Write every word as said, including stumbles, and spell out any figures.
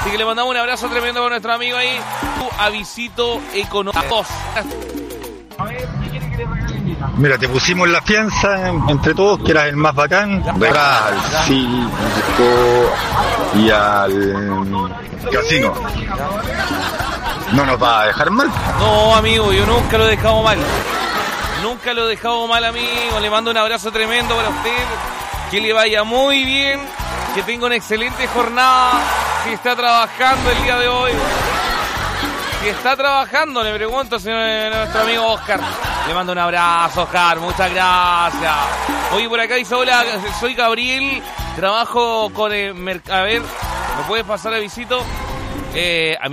Así que le mandamos un abrazo tremendo para nuestro amigo ahí, a Visito Económico. Mira, te pusimos la fianza entre todos, que eras el más bacán. Verás al circo y al casino. No nos va a dejar mal. No, amigo, yo nunca lo he dejado mal. Nunca lo he dejado mal, amigo. Le mando un abrazo tremendo para usted. Que le vaya muy bien. Que tenga una excelente jornada. Si está trabajando el día de hoy. Si está trabajando, le pregunto, señor, nuestro amigo Oscar. Le mando un abrazo, Oscar. Muchas gracias. Oye, por acá dice, hola, soy Gabriel. Trabajo con el mercado. A ver, ¿me puedes pasar a Visito? Eh, a